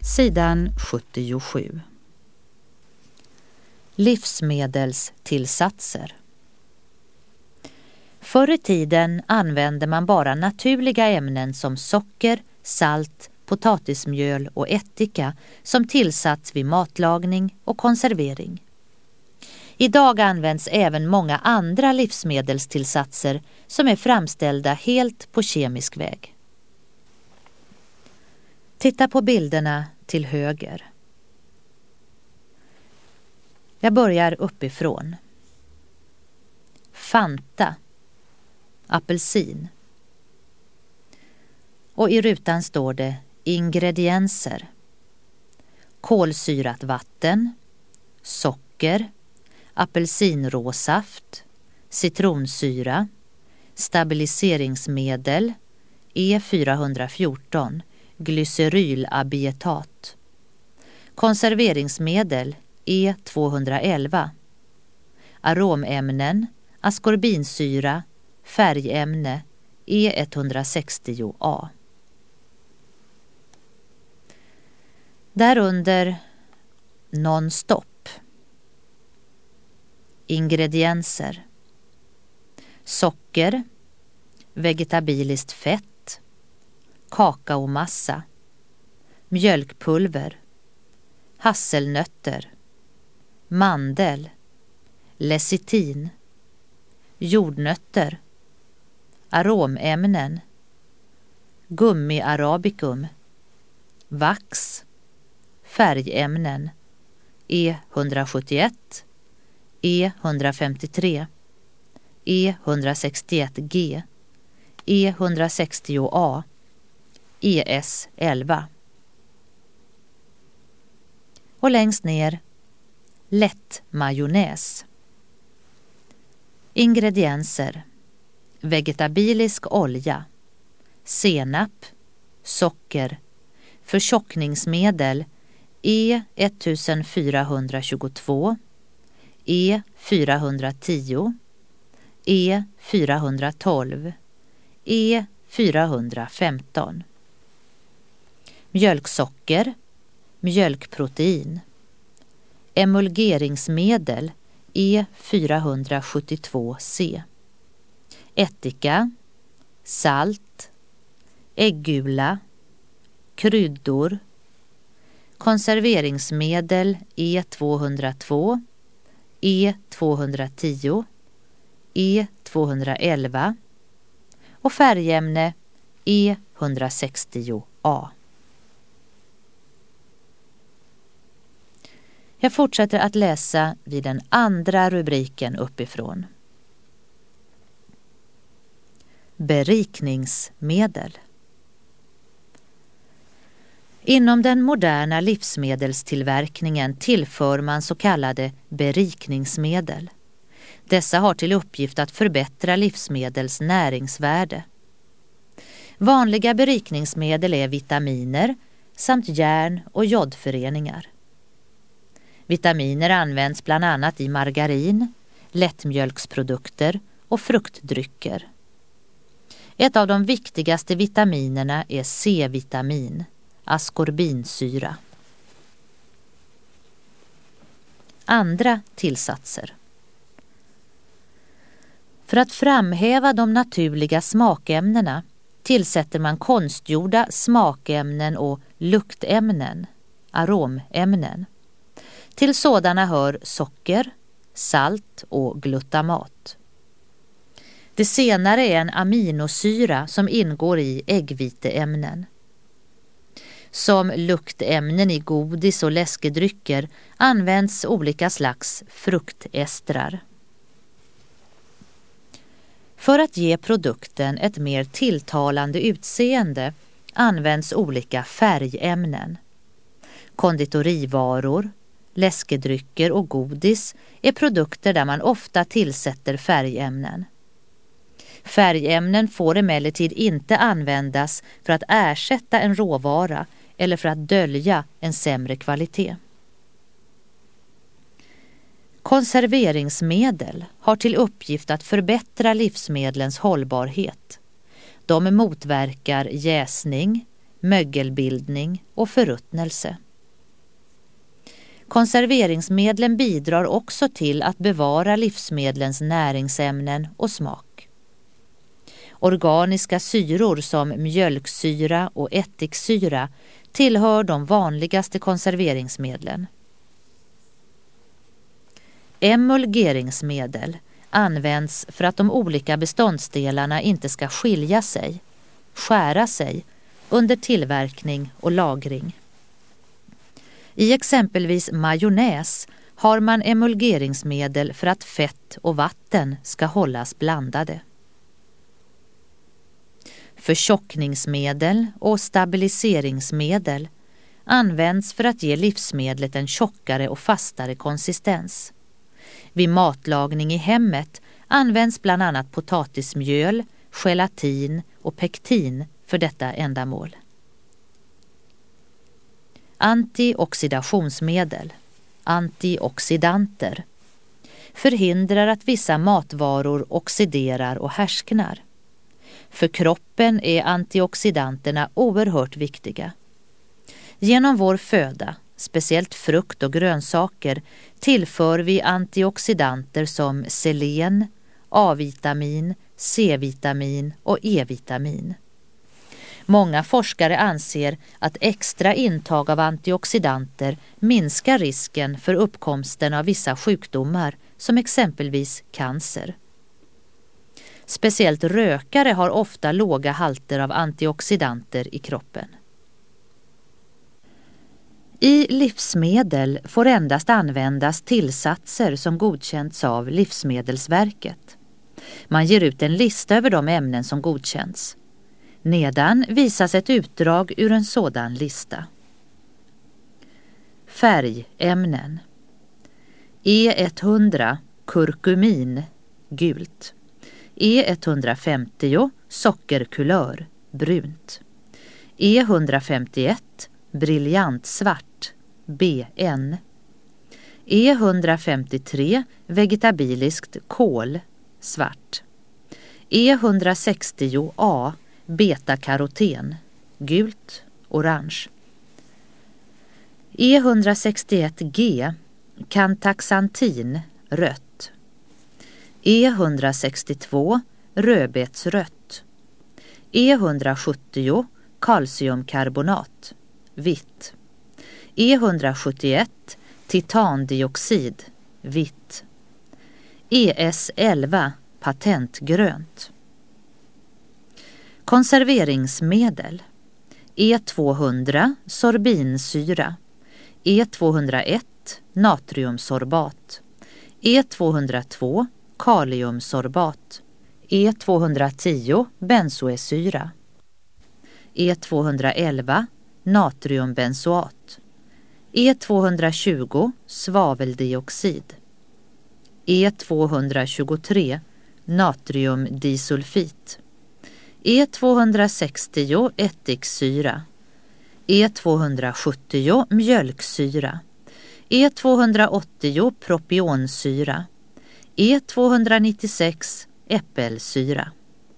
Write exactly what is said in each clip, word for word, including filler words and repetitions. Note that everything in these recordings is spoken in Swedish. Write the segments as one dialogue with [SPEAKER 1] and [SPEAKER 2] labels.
[SPEAKER 1] Sidan sjuttiosju. Livsmedelstillsatser. Förr i tiden använde man bara naturliga ämnen som socker, salt, potatismjöl och ättika som tillsats vid matlagning och konservering. Idag används även många andra livsmedelstillsatser som är framställda helt på kemisk väg. Titta på bilderna till höger. Jag börjar uppifrån. Fanta, apelsin. Och i rutan står det ingredienser. Kolsyrat vatten, socker, apelsinråsaft, citronsyra, stabiliseringsmedel, E fyrahundrafjorton, glycerylabietat, konserveringsmedel E tvåhundraelva, aromämnen, askorbinsyra, färgämne E etthundrasextio A. Därunder non-stop. Ingredienser: socker, vegetabiliskt fett, kakaomassa, mjölkpulver, hasselnötter, mandel, lecitin, jordnötter, aromämnen, gummiarabicum, vax, färgämnen E hundrasjuttioett, E hundrafemtiotre, E hundrasextioett G, E hundrasextio A, E S elva. Och längst ner lätt majonnäs. Ingredienser: vegetabilisk olja, senap, socker, förtjockningsmedel E fjortonhundratjugotvå, E fyrahundratio, E fyrahundratolv, E fyrahundrafemton. Mjölksocker, mjölkprotein, emulgeringsmedel E fyrahundrasjuttiotvå C, ättika, salt, äggula, kryddor, konserveringsmedel E tvåhundratvå, E tvåhundratio, E tvåhundraelva och färgämne E hundrasextio A. Jag fortsätter att läsa vid den andra rubriken uppifrån. Berikningsmedel. Inom den moderna livsmedelstillverkningen tillför man så kallade berikningsmedel. Dessa har till uppgift att förbättra livsmedels näringsvärde. Vanliga berikningsmedel är vitaminer samt järn- och jodföreningar. Vitaminer används bland annat i margarin, lättmjölksprodukter och fruktdrycker. Ett av de viktigaste vitaminerna är C-vitamin, askorbinsyra. Andra tillsatser. För att framhäva de naturliga smakämnena tillsätter man konstgjorda smakämnen och luktämnen, aromämnen. Till sådana hör socker, salt och glutamat. Det senare är en aminosyra som ingår i äggviteämnen. Som luktämnen i godis och läskedrycker används olika slags fruktästrar. För att ge produkten ett mer tilltalande utseende används olika färgämnen. Konditorivaror, läskedrycker och godis är produkter där man ofta tillsätter färgämnen. Färgämnen får emellertid inte användas för att ersätta en råvara eller för att dölja en sämre kvalitet. Konserveringsmedel har till uppgift att förbättra livsmedlens hållbarhet. De motverkar jäsning, mögelbildning och förruttnelse. Konserveringsmedlen bidrar också till att bevara livsmedlens näringsämnen och smak. Organiska syror som mjölksyra och ättiksyra tillhör de vanligaste konserveringsmedlen. Emulgeringsmedel används för att de olika beståndsdelarna inte ska skilja sig, skära sig, under tillverkning och lagring. I exempelvis majonnäs har man emulgeringsmedel för att fett och vatten ska hållas blandade. Förtjockningsmedel och stabiliseringsmedel används för att ge livsmedlet en tjockare och fastare konsistens. Vid matlagning i hemmet används bland annat potatismjöl, gelatin och pektin för detta ändamål. Antioxidationsmedel, antioxidanter, förhindrar att vissa matvaror oxiderar och härsknar. För kroppen är antioxidanterna oerhört viktiga. Genom vår föda, speciellt frukt och grönsaker, tillför vi antioxidanter som selen, A-vitamin, C-vitamin och E-vitamin. Många forskare anser att extra intag av antioxidanter minskar risken för uppkomsten av vissa sjukdomar som exempelvis cancer. Speciellt rökare har ofta låga halter av antioxidanter i kroppen. I livsmedel får endast användas tillsatser som godkänts av Livsmedelsverket. Man ger ut en lista över de ämnen som godkänts. Nedan visas ett utdrag ur en sådan lista. Färgämnen. E hundra kurkumin, gult. E hundrafemtio sockerkulör, brunt. E hundrafemtioett briljantsvart, B N. E hundrafemtiotre vegetabiliskt kol, svart. E hundrasextio A betakaroten, gult, orange. E hundrasextioett G kantaxantin, rött. E hundrasextiotvå rödbetsrött. E hundrasjuttio kalciumkarbonat, vitt. E hundrasjuttioett titandioxid, vitt. E S elva patentgrönt. Konserveringsmedel. E tvåhundra sorbinsyra. E tvåhundraett natriumsorbat. E tvåhundratvå kaliumsorbat. E tvåhundratio benzoesyra. E tvåhundraelva natriumbenzoat. E tvåhundratjugo svaveldioxid. E tvåhundratjugotre natriumdisulfit. E tvåhundrasextio ättiksyra. E tvåhundrasjuttio mjölksyra. E tvåhundraåttio propionsyra. E tvåhundranittiosex äppelsyra.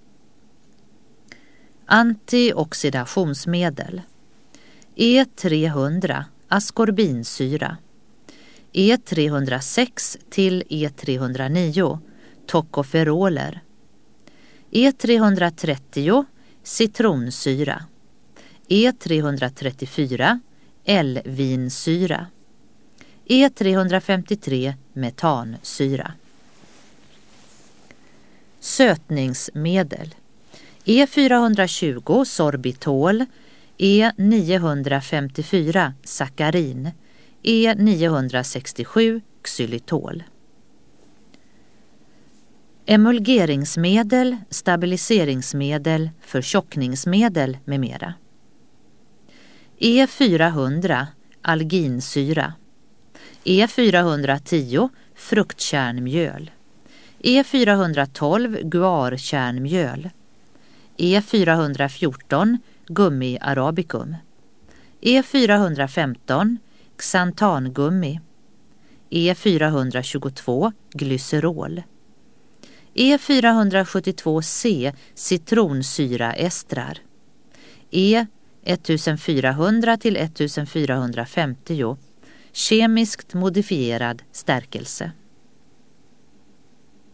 [SPEAKER 1] Antioxidationsmedel. E trehundra askorbinsyra. E trehundrasex till E trehundranio tockoferoler. E trehundratrettio citronsyra. E trehundratrettiofyra L-vinsyra. E trehundrafemtiotre metansyra. Sötningsmedel. E fyrahundratjugo sorbitol. E niohundrafemtiofyra sackarin. E niohundrasextiosju xylitol. Emulgeringsmedel, stabiliseringsmedel, förtjockningsmedel med mera. E fyrahundra alginsyra. E fyrahundratio fruktkärnmjöl. E fyrahundratolv guarkärnmjöl. E fyrahundrafjorton gummi arabicum. E fyrahundrafemton xantangummi. E fyrahundratjugotvå glycerol. E fyrahundrasjuttiotvå C citronsyraestrar. E fjortonhundra till fjortonhundrafemtio kemiskt modifierad stärkelse.